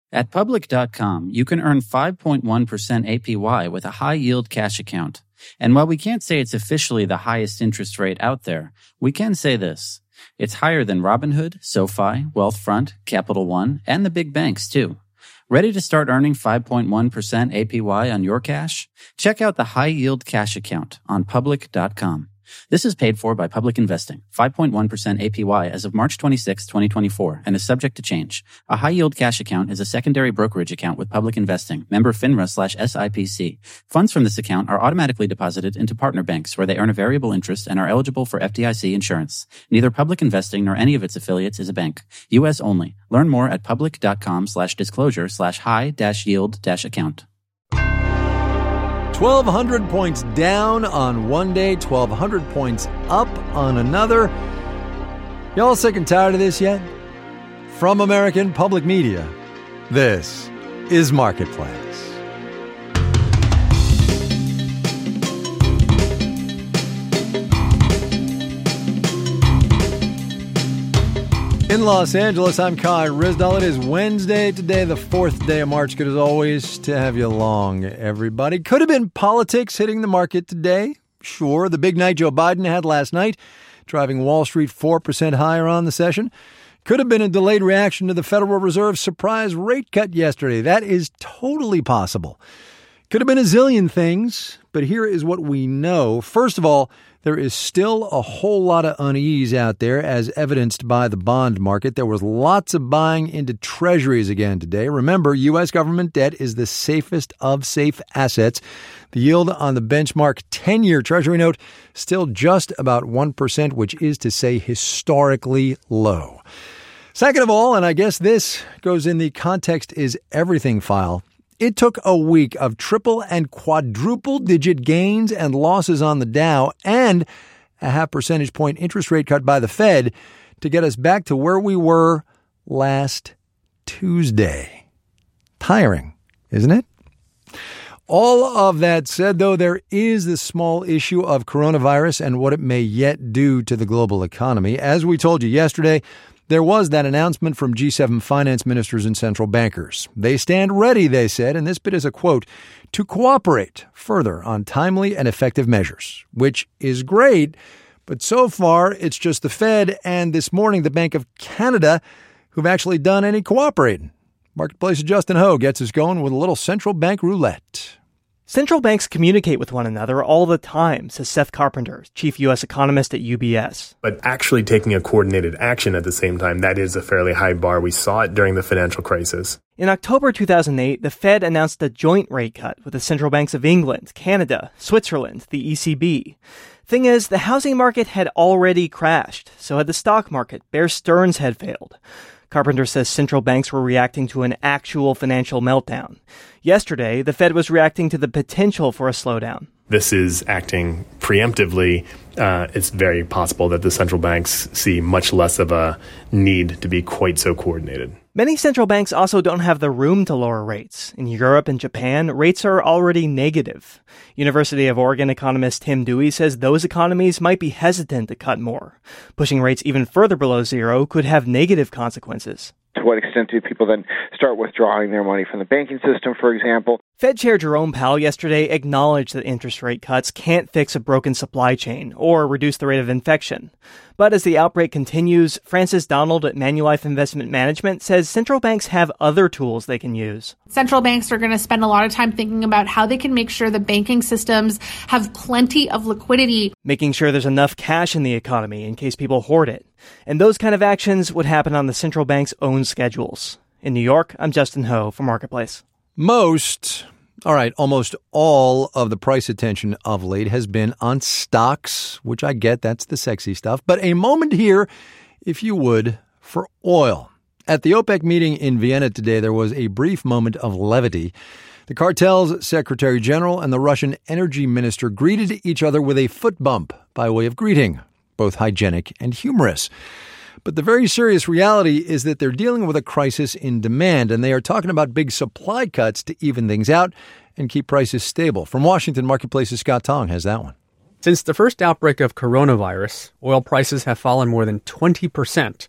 At Public.com, you can earn 5.1% APY with a high-yield cash account. And while we can't say it's officially the highest interest rate out there, we can say this. It's higher than Robinhood, SoFi, Wealthfront, Capital One, and the big banks, too. Ready to start earning 5.1% APY on your cash? Check out the high-yield cash account on Public.com. This is paid for by Public Investing, 5.1% APY as of March 26, 2024, and is subject to change. A high-yield cash account is a secondary brokerage account with Public Investing, member FINRA/SIPC. Funds from this account are automatically deposited into partner banks where they earn a variable interest and are eligible for FDIC insurance. Neither Public Investing nor any of its affiliates is a bank. U.S. only. Learn more at public.com/disclosure/high-yield-account. 1,200 points down on one day, 1,200 points up on another. Y'all sick and tired of this yet? From American Public Media, this is Marketplace. In Los Angeles, I'm Kai Ryssdal. It is Wednesday today, the 4th day of March. Good as always to have you along, everybody. Could have been politics hitting the market today. Sure, the big night Joe Biden had last night, driving Wall Street 4% higher on the session. Could have been a delayed reaction to the Federal Reserve's surprise rate cut yesterday. That is totally possible. Could have been a zillion things, but here is what we know. First of all, there is still a whole lot of unease out there, as evidenced by the bond market. There was lots of buying into treasuries again today. Remember, U.S. government debt is the safest of safe assets. The yield on the benchmark 10-year Treasury note still just about 1%, which is to say historically low. Second of all, and I guess this goes in the context is everything file, it took a week of triple and quadruple digit gains and losses on the Dow and a 0.5 percentage point interest rate cut by the Fed to get us back to where we were last Tuesday. Tiring, isn't it? All of that said, though, there is the small issue of coronavirus and what it may yet do to the global economy. As we told you yesterday, there was that announcement from G7 finance ministers and central bankers. They stand ready, they said, and this bit is a quote, to cooperate further on timely and effective measures, which is great. But so far, it's just the Fed and this morning the Bank of Canada who've actually done any cooperating. Marketplace's Justin Ho gets us going with a little central bank roulette. Central banks communicate with one another all the time, says Seth Carpenter, chief U.S. economist at UBS. But actually taking a coordinated action at the same time, that is a fairly high bar. We saw it during the financial crisis. In October 2008, the Fed announced a joint rate cut with the central banks of England, Canada, Switzerland, the ECB. Thing is, the housing market had already crashed, so had the stock market. Bear Stearns had failed. Carpenter says central banks were reacting to an actual financial meltdown. Yesterday, the Fed was reacting to the potential for a slowdown. This is acting preemptively. It's very possible that the central banks see much less of a need to be quite so coordinated. Many central banks also don't have the room to lower rates. In Europe and Japan, rates are already negative. University of Oregon economist Tim Dewey says those economies might be hesitant to cut more. Pushing rates even further below zero could have negative consequences. To what extent do people then start withdrawing their money from the banking system, for example? Fed Chair Jerome Powell yesterday acknowledged that interest rate cuts can't fix a broken supply chain or reduce the rate of infection. But as the outbreak continues, Francis Donald at Manulife Investment Management says central banks have other tools they can use. Central banks are going to spend a lot of time thinking about how they can make sure the banking systems have plenty of liquidity. Making sure there's enough cash in the economy in case people hoard it. And those kind of actions would happen on the central bank's own schedules. In New York, I'm Justin Ho for Marketplace. Almost all of the price attention of late has been on stocks, which I get, that's the sexy stuff. But a moment here, if you would, for oil. At the OPEC meeting in Vienna today, there was a brief moment of levity. The cartel's Secretary General and the Russian energy minister greeted each other with a foot bump by way of greeting, both hygienic and humorous. But the very serious reality is that they're dealing with a crisis in demand, and they are talking about big supply cuts to even things out and keep prices stable. From Washington, Marketplace's Scott Tong has that one. Since the first outbreak of coronavirus, oil prices have fallen more than 20%.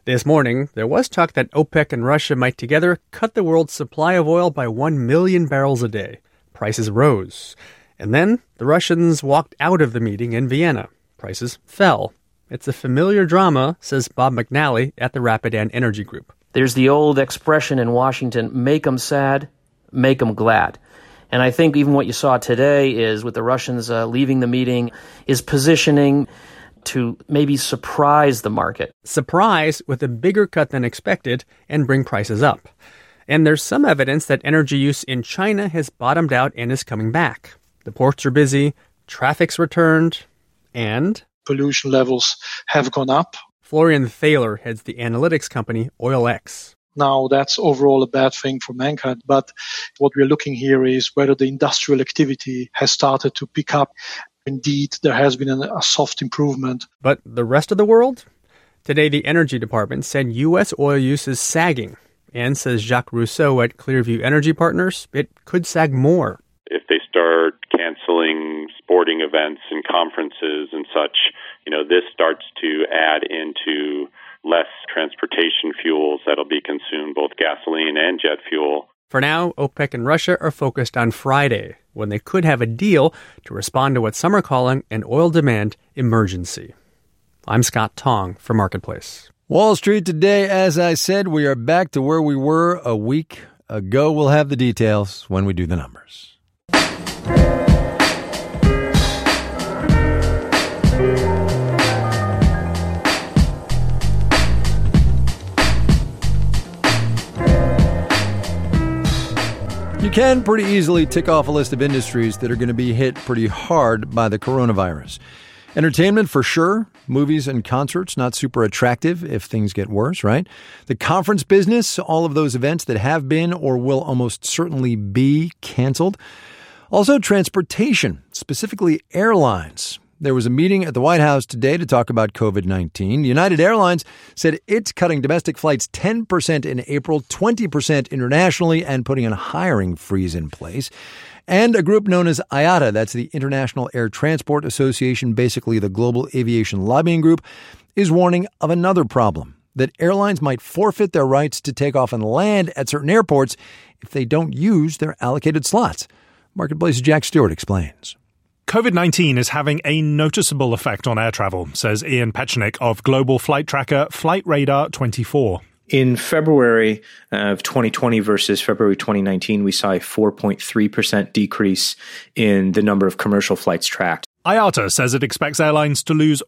This morning, there was talk that OPEC and Russia might together cut the world's supply of oil by 1 million barrels a day. Prices rose. And then the Russians walked out of the meeting in Vienna. Prices fell. It's a familiar drama, says Bob McNally at the Rapidan Energy Group. There's the old expression in Washington, make 'em sad, make 'em glad. And I think even what you saw today is with the Russians leaving the meeting is positioning to maybe surprise the market. Surprise with a bigger cut than expected and bring prices up. And there's some evidence that energy use in China has bottomed out and is coming back. The ports are busy, traffic's returned, and pollution levels have gone up. Florian Thaler heads the analytics company OilX. Now, that's overall a bad thing for mankind, but what we're looking here is whether the industrial activity has started to pick up. Indeed, there has been a soft improvement. But the rest of the world? Today, the Energy Department said U.S. oil use is sagging. And, says Jacques Rousseau at Clearview Energy Partners, it could sag more. If they start canceling sporting events and conferences and such, this starts to add into less transportation fuels that'll be consumed, both gasoline and jet fuel. For now, OPEC and Russia are focused on Friday, when they could have a deal to respond to what some are calling an oil demand emergency. I'm Scott Tong for Marketplace. Wall Street today, as I said, we are back to where we were a week ago. We'll have the details when we do the numbers. You can pretty easily tick off a list of industries that are going to be hit pretty hard by the coronavirus. Entertainment, for sure. Movies and concerts, not super attractive if things get worse, right? The conference business, all of those events that have been or will almost certainly be canceled. Also, transportation, specifically airlines. There was a meeting at the White House today to talk about COVID-19. United Airlines said it's cutting domestic flights 10% in April, 20% internationally, and putting a hiring freeze in place. And a group known as IATA, that's the International Air Transport Association, basically the global aviation lobbying group, is warning of another problem, that airlines might forfeit their rights to take off and land at certain airports if they don't use their allocated slots. Marketplace's Jack Stewart explains. COVID-19 is having a noticeable effect on air travel, says Ian Petchnick of global flight tracker Flight Radar 24. In February of 2020 versus February 2019, we saw a 4.3% decrease in the number of commercial flights tracked. IATA says it expects airlines to lose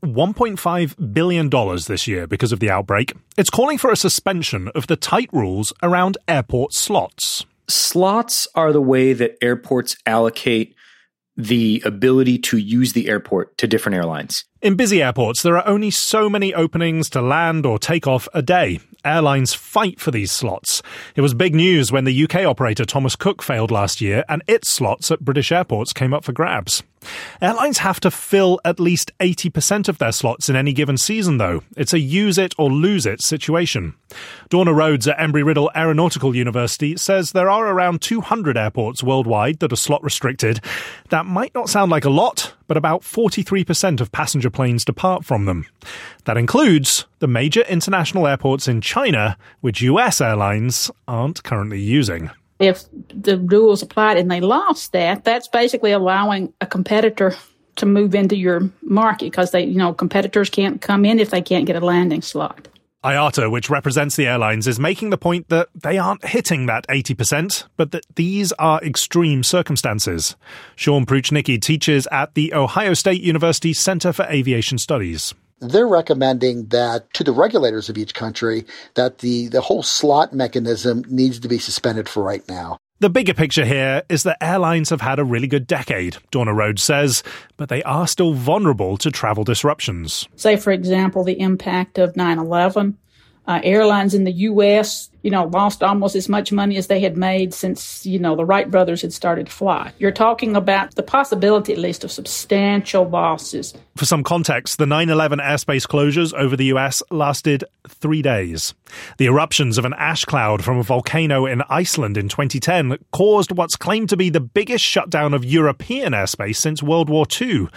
$1.5 billion this year because of the outbreak. It's calling for a suspension of the tight rules around airport slots. Slots are the way that airports allocate the ability to use the airport to different airlines. In busy airports, there are only so many openings to land or take off a day. Airlines fight for these slots. It was big news when the UK operator Thomas Cook failed last year and its slots at British airports came up for grabs. Airlines have to fill at least 80% of their slots in any given season, though. It's a use it or lose it situation. Dawna Rhodes at Embry-Riddle Aeronautical University says there are around 200 airports worldwide that are slot restricted. That might not sound like a lot, but about 43% of passenger planes depart from them. That includes the major international airports in China, which US airlines aren't currently using. If the rules applied and they lost that, that's basically allowing a competitor to move into your market because competitors can't come in if they can't get a landing slot. IATA, which represents the airlines, is making the point that they aren't hitting that 80%, but that these are extreme circumstances. Sean Pruchnicki teaches at the Ohio State University Center for Aviation Studies. They're recommending that to the regulators of each country that the whole slot mechanism needs to be suspended for right now. The bigger picture here is that airlines have had a really good decade, Dawna Rhodes says, but they are still vulnerable to travel disruptions. Say, for example, the impact of 9/11. Airlines in the U.S., lost almost as much money as they had made since, the Wright brothers had started to fly. You're talking about the possibility, at least, of substantial losses. For some context, the 9/11 airspace closures over the U.S. lasted 3 days. The eruptions of an ash cloud from a volcano in Iceland in 2010 caused what's claimed to be the biggest shutdown of European airspace since World War II.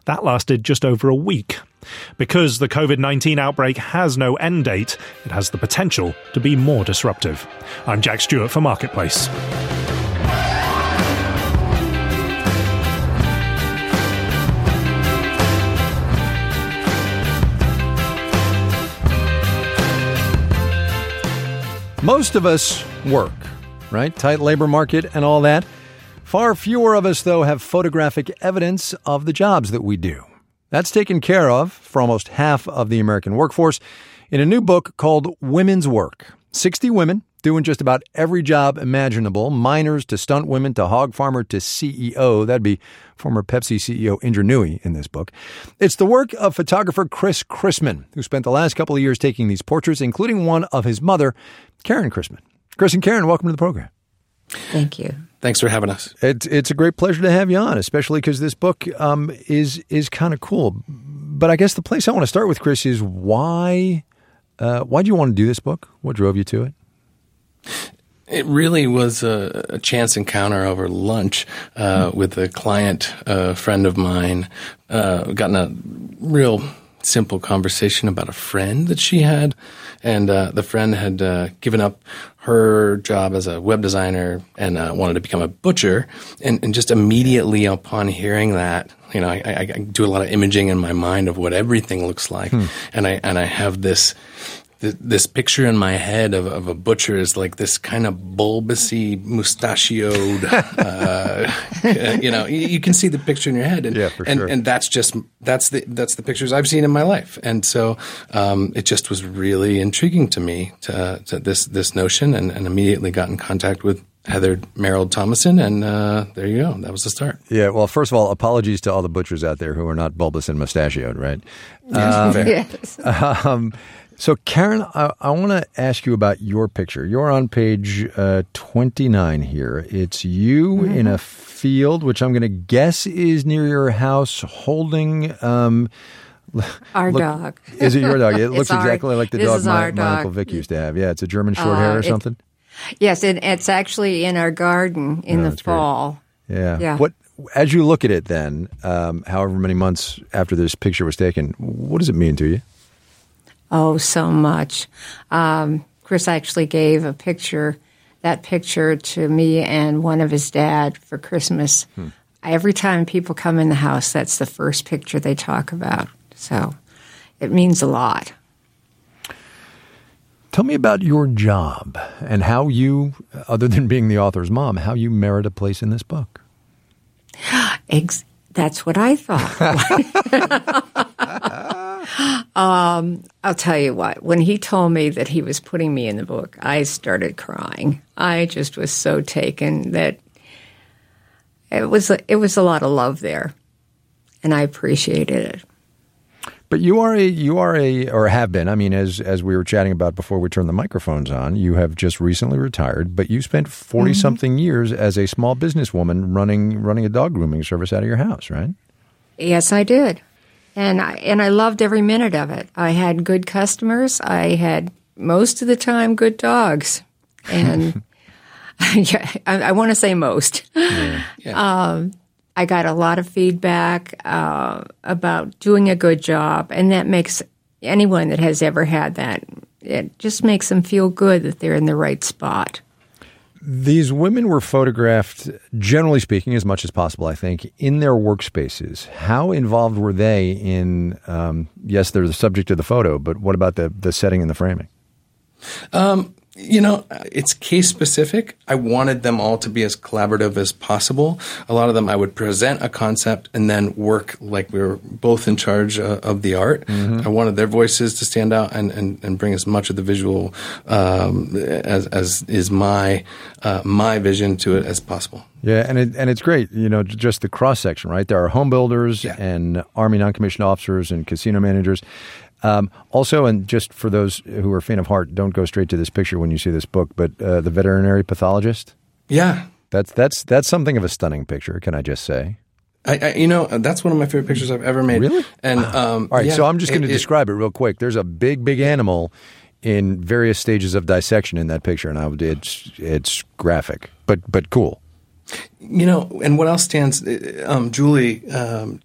That lasted just over a week. Because the COVID-19 outbreak has no end date, it has the potential to be more disruptive. I'm Jack Stewart for Marketplace. Most of us work, right? Tight labor market and all that. Far fewer of us, though, have photographic evidence of the jobs that we do. That's taken care of for almost half of the American workforce in a new book called Women's Work. 60 women doing just about every job imaginable, miners to stunt women to hog farmer to CEO. That'd be former Pepsi CEO Indra Nooyi in this book. It's the work of photographer Chris Chrisman, who spent the last couple of years taking these portraits, including one of his mother, Karen Chrisman. Chris and Karen, welcome to the program. Thank you. Thanks for having us. It's a great pleasure to have you on, especially because this book is kind of cool. But I guess the place I want to start with, Chris, is why do you want to do this book? What drove you to it? It really was a chance encounter over lunch with a client, a friend of mine. Gotten a real simple conversation about a friend that she had. And the friend had given up her job as a web designer and wanted to become a butcher. And just immediately upon hearing that, you know, I do a lot of imaging in my mind of what everything looks like. And I have this picture in my head of a butcher is like this kind of bulbousy, mustachioed, you know, you can see the picture in your head. And, yeah, for sure. And that's the pictures I've seen in my life. And so, it just was really intriguing to me to this notion and immediately got in contact with Heather Merrill Thomason, and there you go. That was the start. Yeah, well, first of all, apologies to all the butchers out there who are not bulbous and mustachioed, right? Yes. So, Karen, I want to ask you about your picture. You're on page 29 here. It's you in a field, which I'm going to guess is near your house, holding our dog. Is it your dog? It looks exactly like the dog my dog. Uncle Vic used to have. Yeah, it's a German short hair or something. Yes, it's actually in our garden in the fall. Great. Yeah. What, as you look at it then, however many months after this picture was taken, what does it mean to you? Oh, so much. Chris actually gave that picture to me and one of his dad for Christmas. Every time people come in the house, that's the first picture they talk about. So it means a lot. Tell me about your job and how you, other than being the author's mom, how you merit a place in this book. That's what I thought. I'll tell you what, when he told me that he was putting me in the book, I started crying. I just was so taken that it was a lot of love there, and I appreciated it. But you are or have been, I mean, as we were chatting about before we turned the microphones on, you have just recently retired, but you spent 40-something years as a small businesswoman running a dog grooming service out of your house, right? Yes, I did. And I loved every minute of it. I had good customers. I had, most of the time, good dogs. And I want to say most. Yeah. I got a lot of feedback about doing a good job, and that makes anyone that has ever had that, it just makes them feel good that they're in the right spot. These women were photographed, generally speaking, as much as possible, I think, in their workspaces. How involved were they in, yes, they're the subject of the photo, but what about the setting and the framing? You know, it's case specific. I wanted them all to be as collaborative as possible. A lot of them I would present a concept and then work like we were both in charge of the art. I wanted their voices to stand out and bring as much of the visual as is my vision to it as possible. Yeah, and it's great, you know, just the cross section, right? There are home builders and Army non-commissioned officers and casino managers. Also, and just for those who are faint of heart, don't go straight to this picture when you see this book, but the veterinary pathologist. Yeah. That's something of a stunning picture, can I just say? You know, that's one of my favorite pictures I've ever made. Really? And all right, so I'm just going to describe it real quick. There's a big animal in various stages of dissection in that picture, and it's graphic, but cool. You know, and what else stands? Julie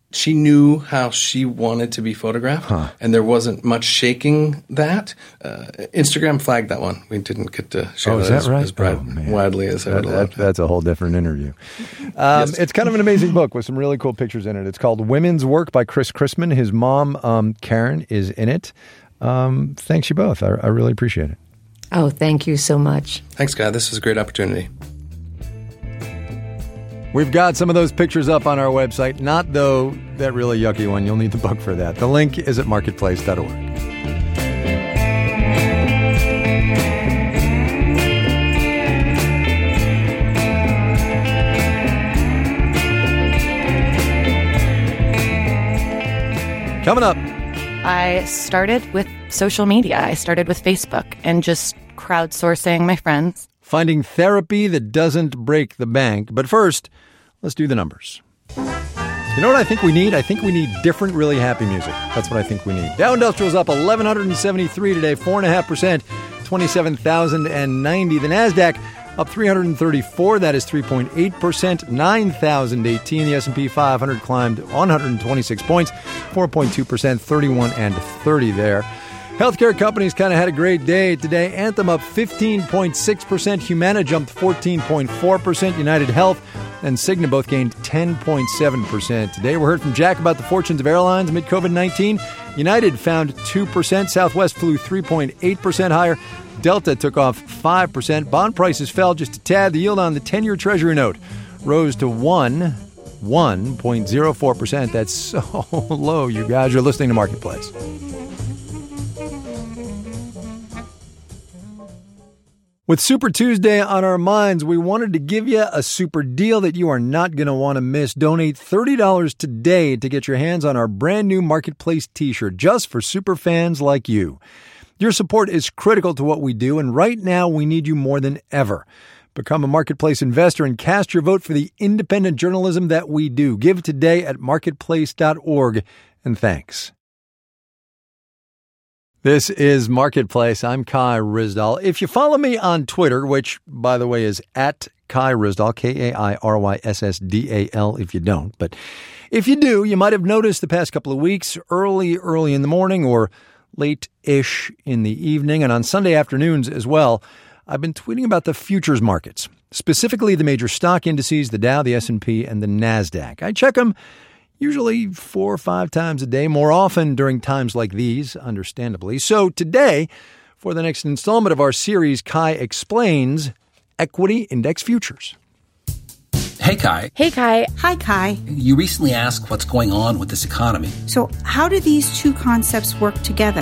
She knew how she wanted to be photographed, and there wasn't much shaking that. Instagram flagged that one. We didn't get to share that as widely as I would love. That's a whole different interview. It's kind of an amazing book with some really cool pictures in it. It's called Women's Work by Chris Chrisman. His mom, Karen, is in it. Thanks you both. I really appreciate it. Oh, thank you so much. Thanks, Guy. This is a great opportunity. We've got some of those pictures up on our website. Not, though, that really yucky one. You'll need the book for that. The link is at marketplace.org. Coming up. I started with social media. I started with Facebook and just crowdsourcing my friends. Finding therapy that doesn't break the bank. But first, let's do the numbers. You know what I think we need? I think we need different, really happy music. That's what I think we need. Dow Industrial's up 1,173 today, 4.5%, 27,090. The NASDAQ up 334, that is 3.8%, 9,018. The S&P 500 climbed 126 points, 4.2%, 31 and 30 there. Healthcare companies kind of had a great day today. Anthem up 15.6%. Humana jumped 14.4%. United Health and Cigna both gained 10.7% today. We heard from Jack about the fortunes of airlines amid COVID-19. United found 2%. Southwest flew 3.8% higher. Delta took off 5%. Bond prices fell just a tad. The yield on the 10-year Treasury note rose to 1.04%. That's so low, you guys. You're listening to Marketplace. With Super Tuesday on our minds, we wanted to give you a super deal that you are not going to want to miss. Donate $30 today to get your hands on our brand new Marketplace t-shirt just for super fans like you. Your support is critical to what we do, and right now we need you more than ever. Become a Marketplace investor and cast your vote for the independent journalism that we do. Give today at marketplace.org, and thanks. This is Marketplace. I'm Kai Ryssdal. If you follow me on Twitter, which, by the way, is at Kai Ryssdal, Kairysssdal if you don't. But if you do, you might have noticed the past couple of weeks, early in the morning or late-ish in the evening, and on Sunday afternoons as well, I've been tweeting about the futures markets, specifically the major stock indices, the Dow, the S&P, and the NASDAQ. I check them usually 4 or 5 times a day, more often during times like these, understandably. So today, for the next installment of our series, Kai Explains Equity Index Futures. Hey, Kai. Hey, Kai. Hi, Kai. You recently asked what's going on with this economy. So how do these two concepts work together?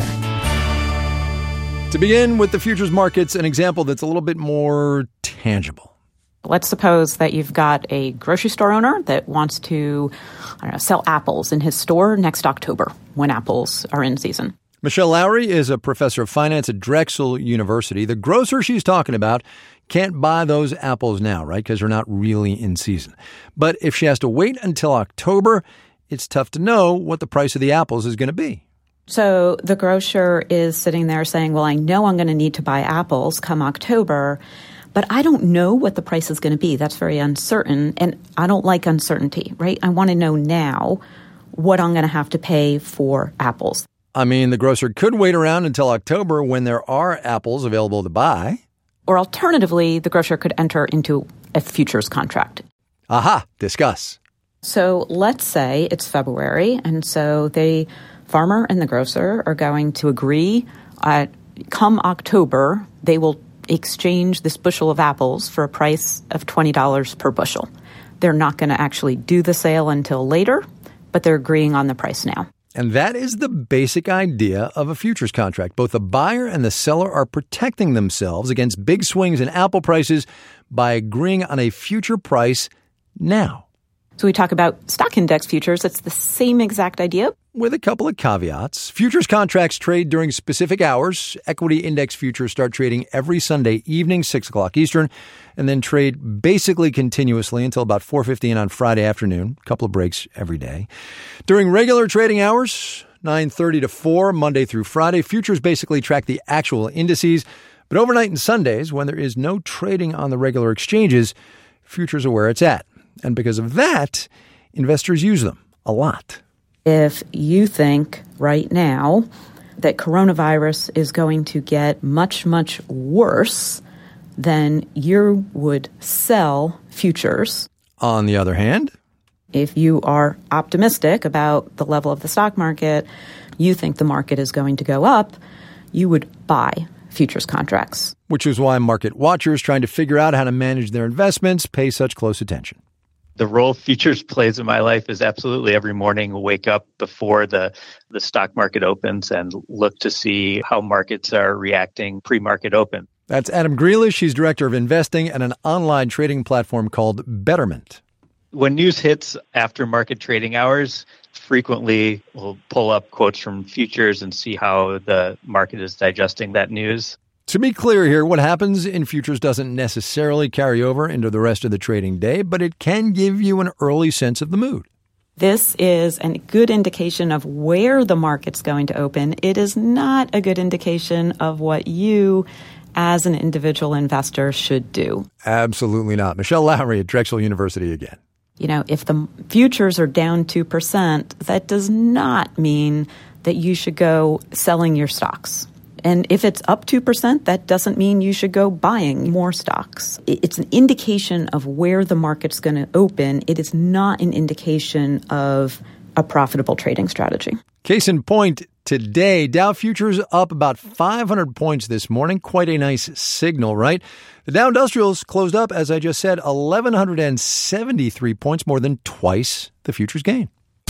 To begin with the futures markets, an example that's a little bit more tangible. Let's suppose that you've got a grocery store owner that wants to, sell apples in his store next October when apples are in season. Michelle Lowry is a professor of finance at Drexel University. The grocer she's talking about can't buy those apples now, right? Because they're not really in season. But if she has to wait until October, it's tough to know what the price of the apples is going to be. So the grocer is sitting there saying, well, I know I'm going to need to buy apples come October, but I don't know what the price is going to be. That's very uncertain, and I don't like uncertainty, right? I want to know now what I'm going to have to pay for apples. I mean, the grocer could wait around until October when there are apples available to buy. Or alternatively, the grocer could enter into a futures contract. Aha, discuss. So let's say it's February, and so the farmer and the grocer are going to agree come October, they will exchange this bushel of apples for a price of $20 per bushel. They're not going to actually do the sale until later, but they're agreeing on the price now. And that is the basic idea of a futures contract. Both the buyer and the seller are protecting themselves against big swings in apple prices by agreeing on a future price now. So we talk about stock index futures. It's the same exact idea. With a couple of caveats. Futures contracts trade during specific hours. Equity index futures start trading every Sunday evening, 6 o'clock Eastern, and then trade basically continuously until about 4:15 on Friday afternoon. A couple of breaks every day. During regular trading hours, 9:30 to 4, Monday through Friday, futures basically track the actual indices. But overnight and Sundays, when there is no trading on the regular exchanges, futures are where it's at. And because of that, investors use them a lot. If you think right now that coronavirus is going to get much, much worse, then you would sell futures. On the other hand, if you are optimistic about the level of the stock market, you think the market is going to go up, you would buy futures contracts. Which is why market watchers trying to figure out how to manage their investments pay such close attention. The role futures plays in my life is absolutely every morning wake up before the stock market opens and look to see how markets are reacting pre-market open. That's Adam Grealish. He's director of investing at an online trading platform called Betterment. When news hits after market trading hours, frequently we'll pull up quotes from futures and see how the market is digesting that news. To be clear here, what happens in futures doesn't necessarily carry over into the rest of the trading day, but it can give you an early sense of the mood. This is a good indication of where the market's going to open. It is not a good indication of what you, as an individual investor, should do. Absolutely not. Michelle Lowry at Drexel University again. You know, if the futures are down 2%, that does not mean that you should go selling your stocks. And if it's up 2%, that doesn't mean you should go buying more stocks. It's an indication of where the market's going to open. It is not an indication of a profitable trading strategy. Case in point, today, Dow futures up about 500 points this morning. Quite a nice signal, right? The Dow Industrials closed up, as I just said, 1,173 points, more than twice the futures gain.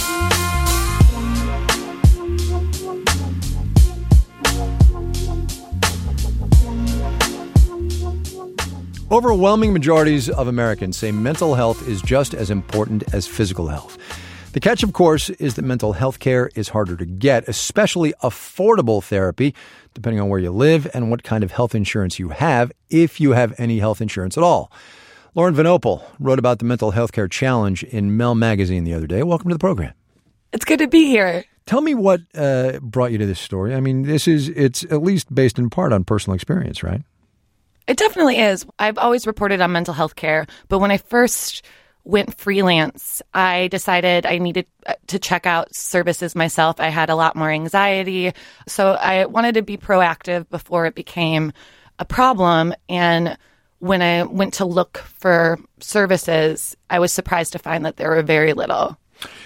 Overwhelming majorities of Americans say mental health is just as important as physical health. The catch, of course, is that mental health care is harder to get, especially affordable therapy, depending on where you live and what kind of health insurance you have, if you have any health insurance at all. Lauren Van Opel wrote about the mental health care challenge in Mel magazine the other day. Welcome to the program. It's good to be here. Tell me what brought you to this story. I mean, it's at least based in part on personal experience, right? It definitely is. I've always reported on mental health care, but when I first went freelance, I decided I needed to check out services myself. I had a lot more anxiety, so I wanted to be proactive before it became a problem. And when I went to look for services, I was surprised to find that there were very little.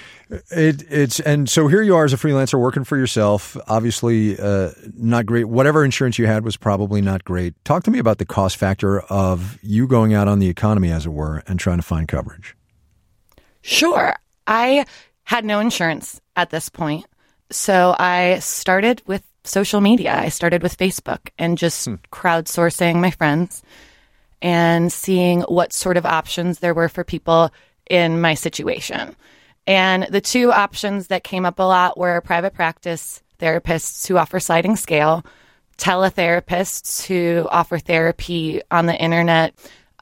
And so here you are as a freelancer working for yourself, obviously not great. Whatever insurance you had was probably not great. Talk to me about the cost factor of you going out on the economy, as it were, and trying to find coverage. Sure. I had no insurance at this point. So I started with social media. I started with Facebook and just crowdsourcing my friends and seeing what sort of options there were for people in my situation. And the two options that came up a lot were private practice therapists who offer sliding scale, teletherapists who offer therapy on the internet,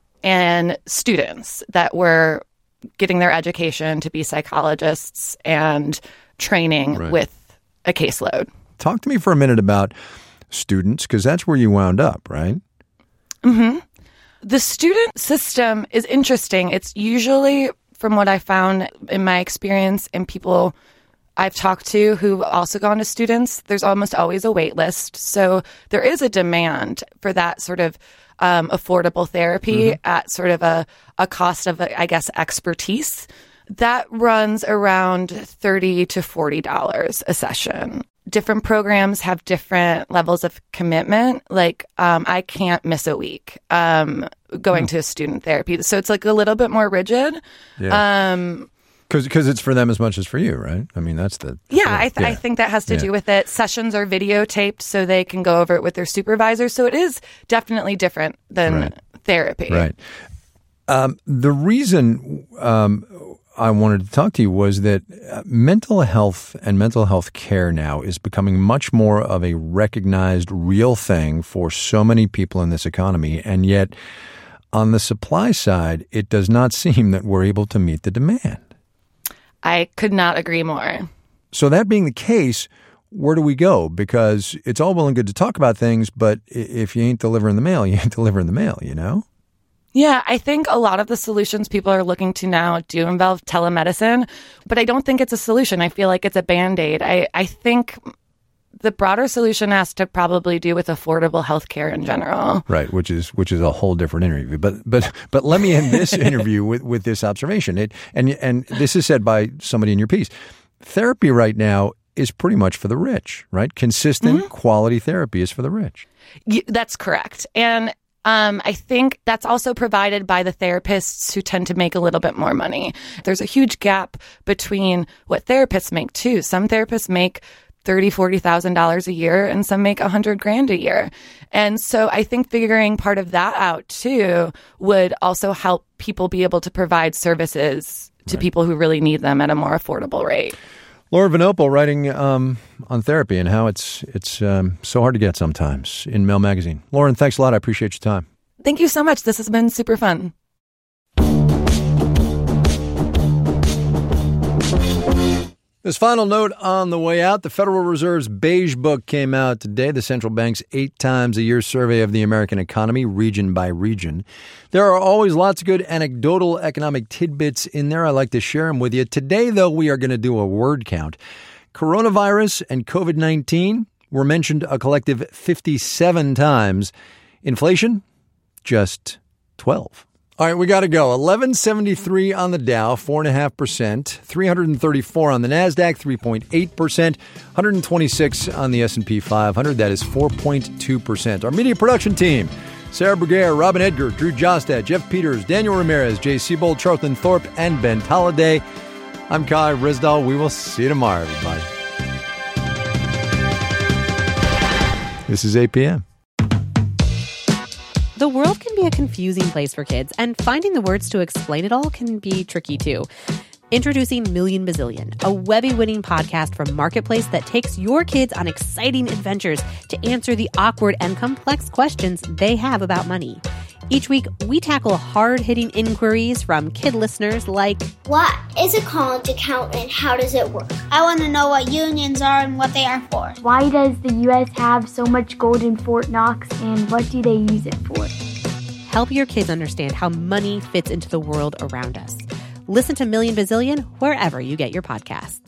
and students that were getting their education to be psychologists and training with a caseload. Talk to me for a minute about students, because that's where you wound up, right? Mm-hmm. The student system is interesting. It's usually, from what I found in my experience and people I've talked to who've also gone to students, there's almost always a wait list. So there is a demand for that sort of affordable therapy at sort of a cost of, I guess, expertise. That runs around $30 to $40 a session. Different programs have different levels of commitment. Like, I can't miss a week going to student therapy. So it's like a little bit more rigid. Yeah. Because it's for them as much as for you, right? I mean, that's the... I think that has to do with it. Sessions are videotaped so they can go over it with their supervisor. So it is definitely different than therapy. Right. The reason I wanted to talk to you was that mental health and mental health care now is becoming much more of a recognized real thing for so many people in this economy. And yet, on the supply side, it does not seem that we're able to meet the demand. I could not agree more. So that being the case, where do we go? Because it's all well and good to talk about things, but if you ain't delivering the mail, you ain't delivering the mail, you know? Yeah, I think a lot of the solutions people are looking to now do involve telemedicine, but I don't think it's a solution. I feel like it's a Band-Aid. I think the broader solution has to probably do with affordable healthcare in general. Right, which is a whole different interview. But let me end this interview with this observation. And this is said by somebody in your piece. Therapy right now is pretty much for the rich, right? Consistent quality therapy is for the rich. That's correct. And I think that's also provided by the therapists who tend to make a little bit more money. There's a huge gap between what therapists make too. Some therapists make $30,000, $40,000 a year, and some make $100,000 a year. And so I think figuring part of that out too would also help people be able to provide services to people who really need them at a more affordable rate. Laura Van Opel writing on therapy and how it's so hard to get sometimes in Mail Magazine. Lauren, thanks a lot. I appreciate your time. Thank you so much. This has been super fun. This final note on the way out, the Federal Reserve's Beige Book came out today, the central bank's 8 times a year survey of the American economy, region by region. There are always lots of good anecdotal economic tidbits in there. I like to share them with you. Today, though, we are going to do a word count. Coronavirus and COVID-19 were mentioned a collective 57 times. Inflation, just 12. All right, we got to go. 1173 on the Dow, 4.5%. 334 on the Nasdaq, 3.8%. 126 on the S&P 500. That is 4.2%. Our media production team: Sarah Bruguiere, Robin Edgar, Drew Jostad, Jeff Peters, Daniel Ramirez, Jay Siebold, Charlton Thorpe, and Ben Tolliday. I'm Kai Ryssdal. We will see you tomorrow, everybody. This is 8 p.m. The world can be a confusing place for kids, and finding the words to explain it all can be tricky too. Introducing Million Bazillion, a Webby-winning podcast from Marketplace that takes your kids on exciting adventures to answer the awkward and complex questions they have about money. Each week, we tackle hard-hitting inquiries from kid listeners like, what is a college account and how does it work? I want to know what unions are and what they are for. Why does the U.S. have so much gold in Fort Knox, and what do they use it for? Help your kids understand how money fits into the world around us. Listen to Million Bazillion wherever you get your podcasts.